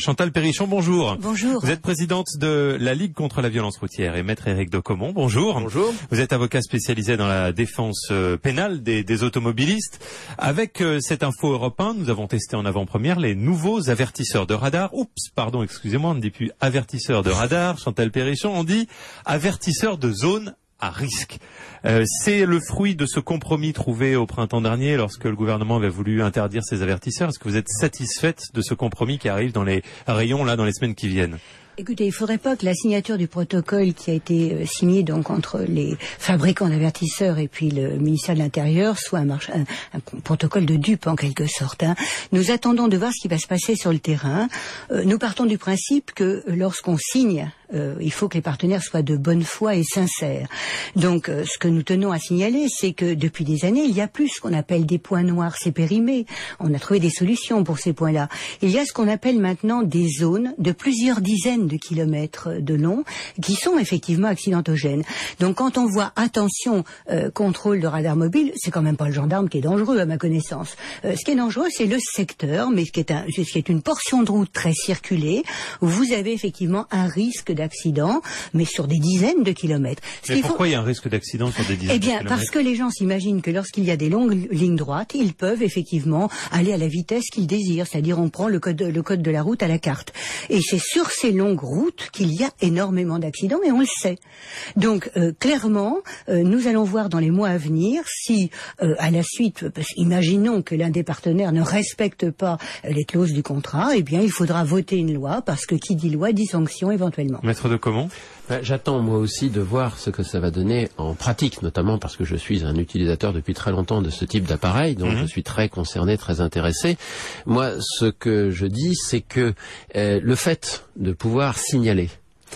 Chantal Périchon, bonjour. Bonjour. Vous êtes présidente de la Ligue contre la violence routière et maître Éric de Caumont, bonjour. Bonjour. Vous êtes avocat spécialisé dans la défense pénale des automobilistes. Avec cette info Europe 1, nous avons testé en avant-première les nouveaux avertisseurs de radar. Excusez-moi, on ne dit plus avertisseurs de radar, Chantal Périchon, on dit avertisseurs de zone à risque. C'est le fruit de ce compromis trouvé au printemps dernier lorsque le gouvernement avait voulu interdire ces avertisseurs. Est-ce que vous êtes satisfaite de ce compromis qui arrive dans les rayons là dans les semaines qui viennent? Écoutez, il faudrait pas que la signature du protocole qui a été signé donc entre les fabricants d'avertisseurs et puis le ministère de l'Intérieur soit un protocole de dupe en quelque sorte. Nous attendons de voir ce qui va se passer sur le terrain. Nous partons du principe que lorsqu'on signe, il faut que les partenaires soient de bonne foi et sincères. Donc, ce que nous tenons à signaler, c'est que depuis des années, il y a plus ce qu'on appelle des points noirs, c'est périmé. On a trouvé des solutions pour ces points-là. Il y a ce qu'on appelle maintenant des zones de plusieurs dizaines de kilomètres de long qui sont effectivement accidentogènes. Donc, quand on voit attention, contrôle de radar mobile, c'est quand même pas le gendarme qui est dangereux à ma connaissance. Ce qui est dangereux, c'est le secteur, mais ce qui est une portion de route très circulée où vous avez effectivement un risque d'accident, mais sur des dizaines de kilomètres. Mais pourquoi il y a un risque d'accident sur des dizaines de kilomètres? Parce que les gens s'imaginent que lorsqu'il y a des longues lignes droites, ils peuvent effectivement aller à la vitesse qu'ils désirent, c'est-à-dire on prend le code de la route à la carte. Et c'est sur ces longues routes qu'il y a énormément d'accidents, et on le sait. Donc, clairement, nous allons voir dans les mois à venir si, à la suite, imaginons que l'un des partenaires ne respecte pas les clauses du contrat, eh bien, il faudra voter une loi, parce que qui dit loi dit sanction éventuellement. Maître de Caumont? J'attends moi aussi de voir ce que ça va donner en pratique, notamment parce que je suis un utilisateur depuis très longtemps de ce type d'appareil, donc je suis très concerné, très intéressé. Moi, ce que je dis, c'est que le fait de pouvoir signaler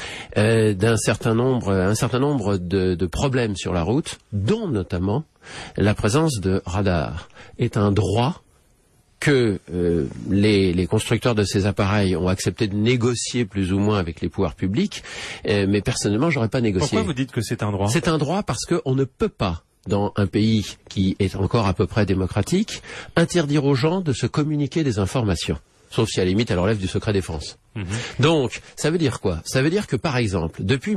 un certain nombre de problèmes sur la route, dont notamment la présence de radars, est un droit que les constructeurs de ces appareils ont accepté de négocier plus ou moins avec les pouvoirs publics, mais personnellement, j'aurais pas négocié. Pourquoi vous dites que c'est un droit? C'est un droit parce qu'on ne peut pas, dans un pays qui est encore à peu près démocratique, interdire aux gens de se communiquer des informations. Sauf si à la limite, elle relève du secret défense. Donc, ça veut dire quoi? Ça veut dire que, par exemple, depuis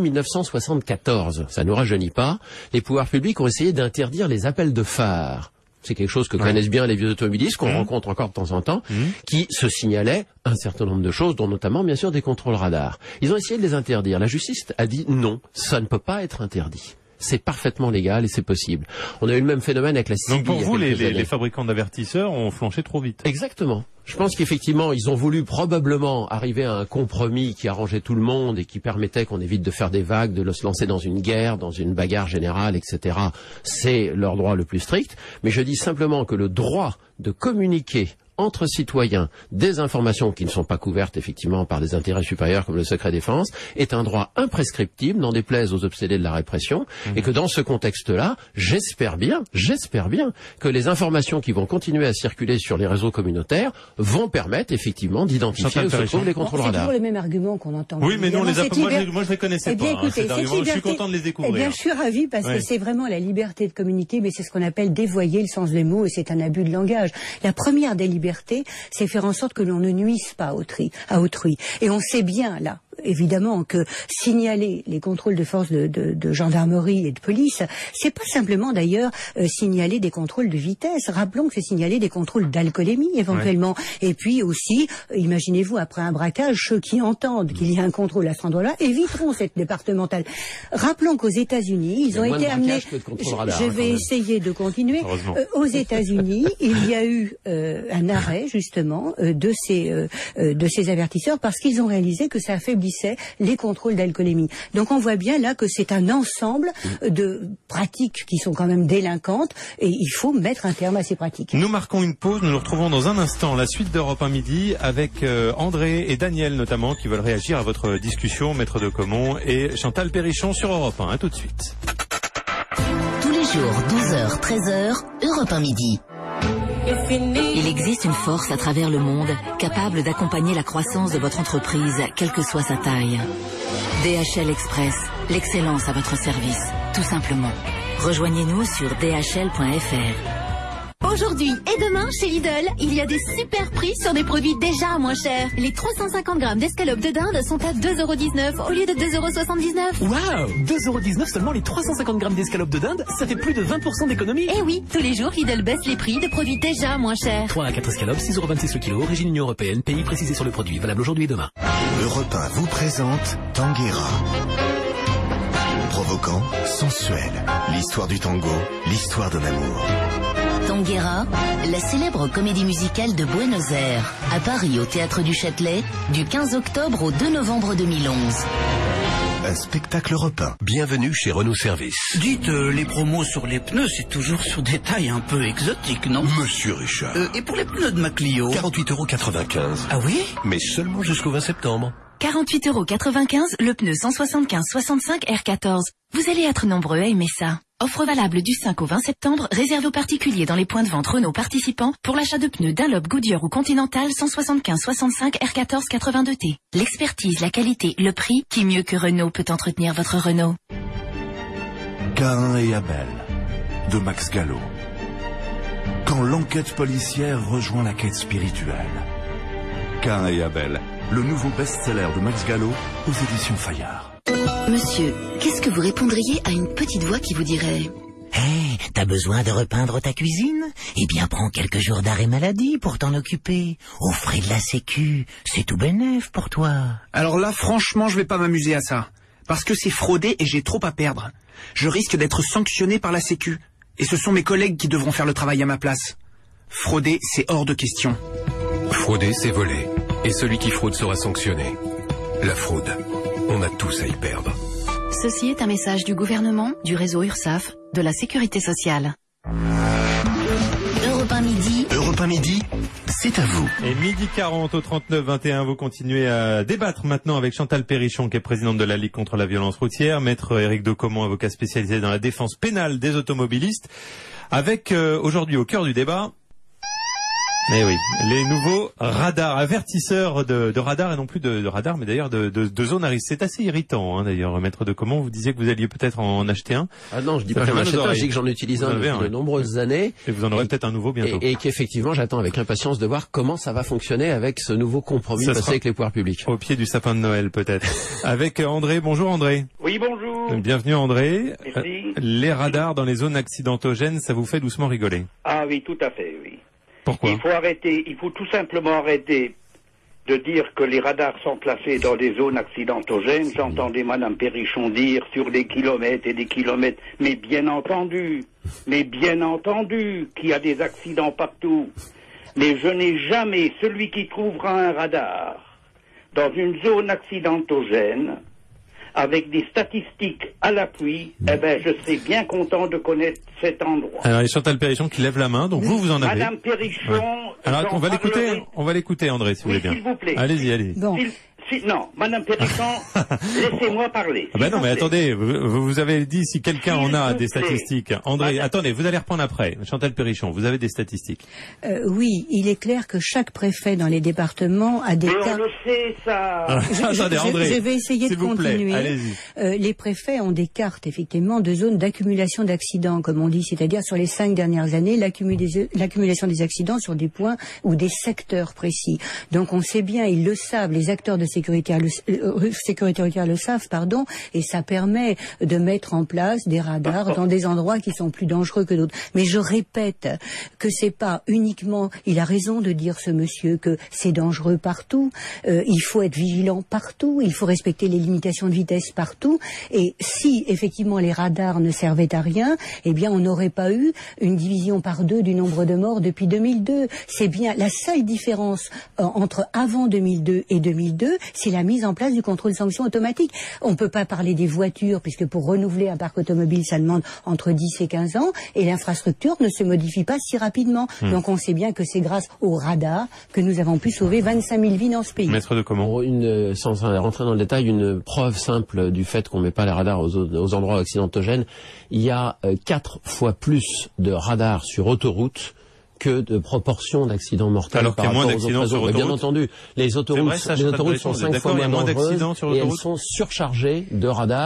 1974, ça ne nous rajeunit pas, les pouvoirs publics ont essayé d'interdire les appels de phare. C'est quelque chose que connaissent bien les vieux automobilistes, qu'on rencontre encore de temps en temps, qui se signalaient un certain nombre de choses, dont notamment, bien sûr, des contrôles radars. Ils ont essayé de les interdire. La justice a dit non, ça ne peut pas être interdit. C'est parfaitement légal et c'est possible. On a eu le même phénomène avec la CIVI. Donc pour vous, les fabricants d'avertisseurs ont flanché trop vite. Exactement. Je pense qu'effectivement, ils ont voulu probablement arriver à un compromis qui arrangeait tout le monde et qui permettait qu'on évite de faire des vagues, de se lancer dans une guerre, dans une bagarre générale, etc. C'est leur droit le plus strict. Mais je dis simplement que le droit de communiquer entre citoyens des informations qui ne sont pas couvertes effectivement par des intérêts supérieurs comme le secret défense est un droit imprescriptible, n'en déplaise aux obsédés de la répression, et que dans ce contexte-là, j'espère bien que les informations qui vont continuer à circuler sur les réseaux communautaires vont permettre effectivement d'identifier où se trouvent les contrôles radars. C'est toujours le même argument qu'on entend. Oui, mais non, moi je les connaissais pas. Écoutez, je suis content de les découvrir. Eh bien, je suis ravi parce que c'est vraiment la liberté de communiquer, mais c'est ce qu'on appelle dévoyer le sens des mots et c'est un abus de langage. La première des libertés, c'est faire en sorte que l'on ne nuise pas à autrui. Et on sait bien, là, évidemment, que signaler les contrôles de force de gendarmerie et de police, c'est pas simplement d'ailleurs signaler des contrôles de vitesse. Rappelons que c'est signaler des contrôles d'alcoolémie éventuellement. Et puis aussi, imaginez-vous, après un braquage, ceux qui entendent qu'il y a un contrôle à cet endroit-là éviteront cette départementale. Rappelons qu'aux États-Unis, ils ont été amenés. Je vais essayer de continuer. Aux États-Unis, il y a eu un arrêt justement de ces avertisseurs parce qu'ils ont réalisé que ça affaiblissait les contrôles d'alcoolémie. Donc on voit bien là que c'est un ensemble de pratiques qui sont quand même délinquantes et il faut mettre un terme à ces pratiques. Nous marquons une pause, nous nous retrouvons dans un instant, la suite d'Europe 1 midi avec André et Daniel notamment qui veulent réagir à votre discussion, Maître de Caumont et Chantal Périchon sur Europe 1. À tout de suite. Tous les jours, 12h, 13h, Europe 1 midi. Il existe une force à travers le monde capable d'accompagner la croissance de votre entreprise, quelle que soit sa taille. DHL Express, l'excellence à votre service, tout simplement. Rejoignez-nous sur dhl.fr. Aujourd'hui et demain, chez Lidl, il y a des super prix sur des produits déjà moins chers. Les 350 grammes d'escalopes de dinde sont à 2,19 € au lieu de 2,79 €. Waouh, 2,19 € seulement les 350 grammes d'escalopes de dinde, ça fait plus de 20% d'économie. Eh oui, tous les jours, Lidl baisse les prix de produits déjà moins chers. 3 à 4 escalopes, 6,26 € le kilo, origine Union Européenne, pays précisé sur le produit, valable aujourd'hui et demain. Europe 1 vous présente Tanguera. Provoquant, sensuel, l'histoire du tango, l'histoire d'un amour. Tanguera, la célèbre comédie musicale de Buenos Aires, à Paris au Théâtre du Châtelet, du 15 octobre au 2 novembre 2011. Un spectacle européen. Bienvenue chez Renault Service. Dites, les promos sur les pneus, c'est toujours sur des tailles un peu exotiques, non? Monsieur Richard. Et pour les pneus de ma Clio? 48,95 €. Ah oui? Mais seulement jusqu'au 20 septembre. 48,95 € le pneu 175-65 R14. Vous allez être nombreux à aimer ça. Offre valable du 5 au 20 septembre, réservée aux particuliers dans les points de vente Renault participants pour l'achat de pneus Dunlop, Goodyear ou Continental 175-65 R14 82T. L'expertise, la qualité, le prix, qui mieux que Renault peut entretenir votre Renault? Caïn et Abel, de Max Gallo. Quand l'enquête policière rejoint la quête spirituelle. Caïn et Abel, le nouveau best-seller de Max Gallo aux éditions Fayard. Monsieur, qu'est-ce que vous répondriez à une petite voix qui vous dirait: Hé, t'as besoin de repeindre ta cuisine? Eh bien, prends quelques jours d'arrêt maladie pour t'en occuper. Aux frais de la sécu, c'est tout bénef pour toi. Alors là, franchement, je vais pas m'amuser à ça. Parce que c'est fraudé et j'ai trop à perdre. Je risque d'être sanctionné par la sécu. Et ce sont mes collègues qui devront faire le travail à ma place. Frauder, c'est hors de question. Frauder, c'est voler. Et celui qui fraude sera sanctionné. La fraude, on a tous à y perdre. Ceci est un message du gouvernement, du réseau URSSAF, de la Sécurité sociale. Europe 1 midi. Europe 1 midi, c'est à vous. Et midi 40 au 39-21, vous continuez à débattre maintenant avec Chantal Perrichon, qui est présidente de la Ligue contre la violence routière, maître Éric Decomont, avocat spécialisé dans la défense pénale des automobilistes, avec aujourd'hui au cœur du débat... Eh oui, les nouveaux radars, avertisseurs de radars, et non plus de radars, mais d'ailleurs de zones à risque. C'est assez irritant, hein, d'ailleurs, maître Decomont. Vous disiez que vous alliez peut-être en acheter un. Ah non, je dis pas que j'en achète un, je dis que j'en utilise un depuis de nombreuses années. Et vous en aurez peut-être un nouveau bientôt. Et qu'effectivement, j'attends avec impatience de voir comment ça va fonctionner avec ce nouveau compromis passé avec les pouvoirs publics. Au pied du sapin de Noël, peut-être. Avec André. Bonjour André. Oui, bonjour. Bienvenue André. Merci. Les radars dans les zones accidentogènes, ça vous fait doucement rigoler? Ah oui, tout à fait, oui. Pourquoi? Il faut tout simplement arrêter de dire que les radars sont placés dans des zones accidentogènes. J'entendais Madame Perrichon dire sur des kilomètres et des kilomètres, mais bien entendu qu'il y a des accidents partout. Mais je n'ai jamais, celui qui trouvera un radar dans une zone accidentogène, avec des statistiques à l'appui, eh ben, je serais bien content de connaître cet endroit. Alors, il y a Chantal Perrichon qui lève la main, donc vous en avez. Madame Perrichon... Ouais. Alors, on va l'écouter, André, si vous voulez bien. S'il vous plaît. Allez-y. Bon. Non, Madame Perrichon, laissez-moi parler. Ah ben non, mais attendez, vous avez dit si quelqu'un en a des statistiques. André, attendez, vous allez reprendre après. Chantal Perrichon, vous avez des statistiques. Oui, il est clair que chaque préfet dans les départements a des mais cartes. On le sait, ça. Attendez, André, je vais essayer de continuer. Allez-y. Les préfets ont des cartes, effectivement, de zones d'accumulation d'accidents, comme on dit, c'est-à-dire sur les 5 dernières années, l'accumulation des accidents sur des points ou des secteurs précis. Donc on sait bien, ils le savent, les acteurs de sécurité routière le savent, pardon, et ça permet de mettre en place des radars dans des endroits qui sont plus dangereux que d'autres. Mais je répète que c'est pas uniquement, il a raison de dire ce monsieur que c'est dangereux partout, il faut être vigilant partout, il faut respecter les limitations de vitesse partout, et si effectivement les radars ne servaient à rien, eh bien on n'aurait pas eu une division par 2 du nombre de morts depuis 2002. C'est bien la seule différence entre avant 2002 et 2002, c'est la mise en place du contrôle sanction automatique. On ne peut pas parler des voitures, puisque pour renouveler un parc automobile, ça demande entre 10 et 15 ans, et l'infrastructure ne se modifie pas si rapidement. Donc on sait bien que c'est grâce au radar que nous avons pu sauver 25 000 vies dans ce pays. Maître Decomont. Sans rentrer dans le détail, une preuve simple du fait qu'on ne met pas les radars aux endroits accidentogènes, il y a 4 fois plus de radars sur autoroute que de proportion d'accidents mortels. Alors qu'il y a moins d'accidents sur autoroute. Bien entendu, les autoroutes sont 5 fois moins dangereuses et elles sont surchargées de radars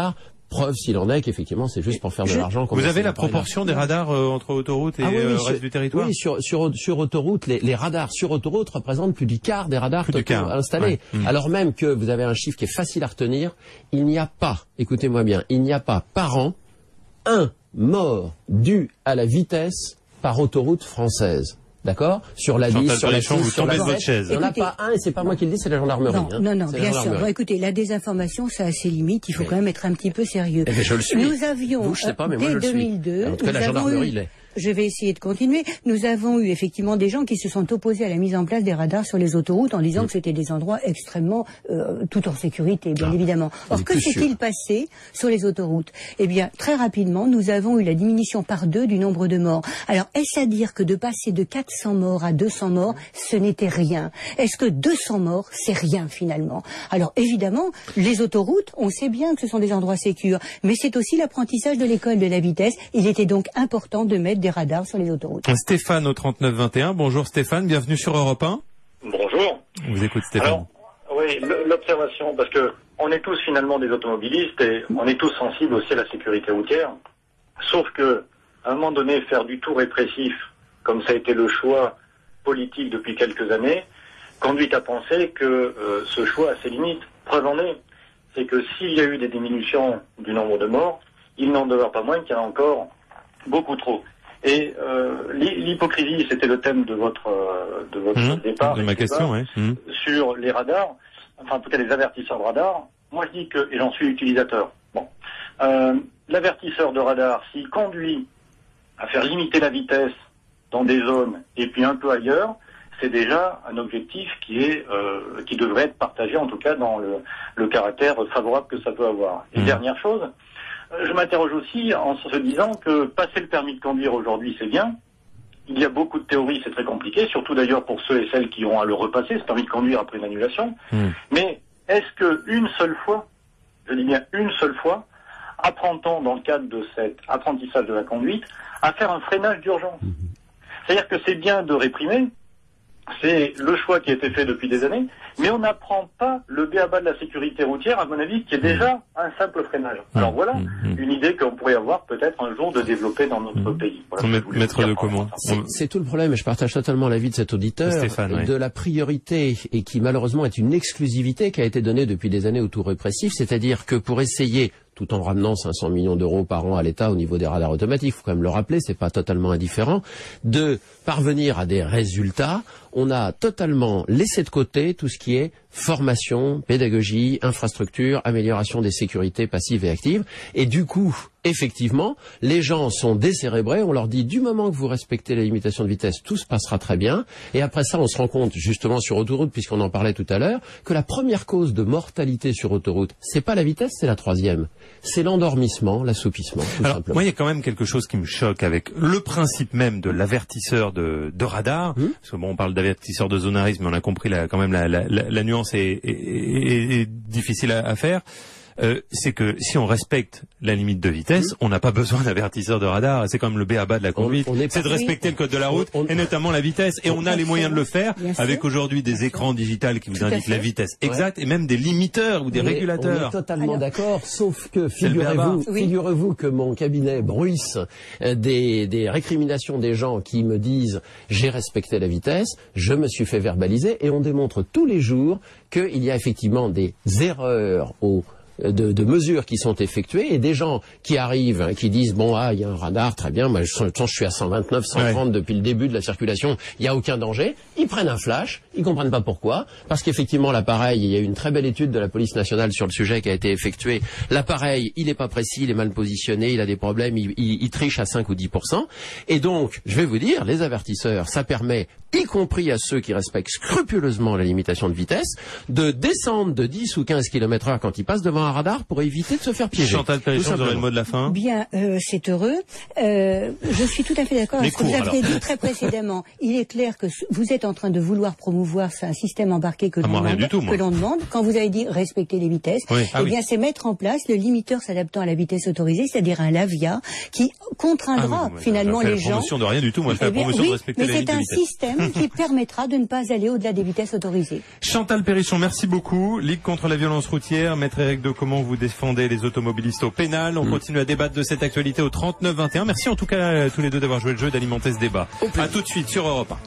Preuve s'il en est qu'effectivement c'est juste pour faire de l'argent. Vous avez la proportion des radars entre autoroute et reste du territoire? Oui, sur autoroute, les radars sur autoroute représentent plus du quart des radars installés. Ouais. Alors même que vous avez un chiffre qui est facile à retenir, il n'y a pas, écoutez-moi bien, il n'y a pas par an un mort dû à la vitesse par autoroute française. D'accord? Sur la 10, sur la 6, sur la 7. Il n'y en a pas un, et c'est pas moi qui le dis, c'est la gendarmerie. Non, bien sûr. Bon, écoutez, la désinformation, ça a ses limites, il faut quand même être un petit peu sérieux. Je le suis. Nous avions, je sais pas, mais moi, dès 2002, en tout cas, la gendarmerie l'est. Je vais essayer de continuer. Nous avons eu effectivement des gens qui se sont opposés à la mise en place des radars sur les autoroutes en disant que c'était des endroits extrêmement tout en sécurité, bien évidemment. Or, que s'est-il passé sur les autoroutes? Eh bien, très rapidement, nous avons eu la diminution par 2 du nombre de morts. Alors, est-ce à dire que de passer de 400 morts à 200 morts, ce n'était rien? Est-ce que 200 morts, c'est rien finalement? Alors, évidemment, les autoroutes, on sait bien que ce sont des endroits sécurs, mais c'est aussi l'apprentissage de l'école de la vitesse. Il était donc important de mettre des radars sur les autoroutes. Stéphane au 3921. Bonjour Stéphane, bienvenue sur Europe 1. Bonjour. On vous écoute Stéphane. Alors, oui, l'observation, parce que on est tous finalement des automobilistes et on est tous sensibles aussi à la sécurité routière. Sauf que, à un moment donné, faire du tout répressif, comme ça a été le choix politique depuis quelques années, conduit à penser que ce choix a ses limites. Preuve en est, c'est que s'il y a eu des diminutions du nombre de morts, il n'en demeure pas moins qu'il y en a encore beaucoup trop. Et l'hypocrisie, c'était le thème de votre départ. De ma question, oui. Sur les radars, enfin en tout cas les avertisseurs de radar. Moi je dis que, et j'en suis utilisateur, bon, l'avertisseur de radar, s'il conduit à faire limiter la vitesse dans des zones et puis un peu ailleurs, c'est déjà un objectif qui devrait être partagé, en tout cas dans le caractère favorable que ça peut avoir. Et dernière chose, je m'interroge aussi en se disant que passer le permis de conduire aujourd'hui, c'est bien. Il y a beaucoup de théories, c'est très compliqué, surtout d'ailleurs pour ceux et celles qui ont à le repasser, ce permis de conduire après une annulation. Mais est-ce qu'une seule fois, je dis bien une seule fois, apprend-on dans le cadre de cet apprentissage de la conduite à faire un freinage d'urgence? C'est-à-dire que c'est bien de réprimer, c'est le choix qui a été fait depuis des années, mais on n'apprend pas le b.a.-ba de la sécurité routière, à mon avis, qui est déjà un simple freinage. Alors voilà une idée qu'on pourrait avoir peut-être un jour de développer dans notre pays. Voilà, Maître de Caumont. C'est tout le problème, et je partage totalement l'avis de cet auditeur, Stéphane, de la priorité, et qui malheureusement est une exclusivité qui a été donnée depuis des années au tout répressif, c'est-à-dire que pour essayer, tout en ramenant 500 millions d'euros par an à l'État au niveau des radars automatiques, il faut quand même le rappeler, c'est pas totalement indifférent, de parvenir à des résultats, on a totalement laissé de côté tout ce qui est formation, pédagogie, infrastructure, amélioration des sécurités passives et actives, et du coup, effectivement, les gens sont décérébrés, on leur dit du moment que vous respectez les limitations de vitesse, tout se passera très bien, et après ça, on se rend compte, justement sur autoroute, puisqu'on en parlait tout à l'heure, que la première cause de mortalité sur autoroute, c'est pas la vitesse, c'est la troisième. C'est l'endormissement, l'assoupissement, tout Alors, simplement. moi, il y a quand même quelque chose qui me choque avec le principe même de l'avertisseur de radar, parce que bon, on parle d'avertisseur de zonarisme, mais on a compris quand même la nuance est difficile à faire. C'est que si on respecte la limite de vitesse, on n'a pas besoin d'avertisseur de radar. C'est quand même le b.a.-ba de la conduite. C'est de respecter le code de la route et notamment la vitesse. Et on a les moyens de le faire avec aujourd'hui des écrans digitales qui vous indiquent la vitesse exacte et même des limiteurs ou des régulateurs. On est totalement d'accord, sauf que figurez-vous que mon cabinet bruisse des récriminations des gens qui me disent j'ai respecté la vitesse, je me suis fait verbaliser, et on démontre tous les jours qu'il y a effectivement des erreurs de mesures qui sont effectuées, et des gens qui arrivent, qui disent bon, il y a un radar, très bien, moi je suis à 129, 130 depuis le début de la circulation, il n'y a aucun danger, ils prennent un flash, ils comprennent pas pourquoi, parce qu'effectivement l'appareil, il y a une très belle étude de la police nationale sur le sujet qui a été effectuée, l'appareil, il est pas précis, il est mal positionné, il a des problèmes, il triche à 5 ou 10%, et donc, je vais vous dire, les avertisseurs, ça permet, y compris à ceux qui respectent scrupuleusement la limitation de vitesse, de descendre de 10 ou 15 km/h quand ils passent devant un radar pour éviter de se faire piéger. Chantal Perrichon, vous aurez le mot de la fin. Bien, c'est heureux. Je suis tout à fait d'accord avec ce que vous aviez dit très précédemment. Il est clair que vous êtes en train de vouloir promouvoir un système embarqué que l'on demande. Quand vous avez dit respecter les vitesses, bien c'est mettre en place le limiteur s'adaptant à la vitesse autorisée, c'est-à-dire un LAVIA qui contraindra finalement les gens. La promotion de rien du tout. Moi, je fais la promotion de respecter les vitesses. Mais c'est un système qui permettra de ne pas aller au-delà des vitesses autorisées. Chantal Perrichon, merci beaucoup. Ligue contre la violence routière, Maître Éric de comment vous défendez les automobilistes au pénal. On continue à débattre de cette actualité au 39-21. Merci en tout cas tous les deux d'avoir joué le jeu, d'alimenter ce débat. À tout de suite sur Europe 1.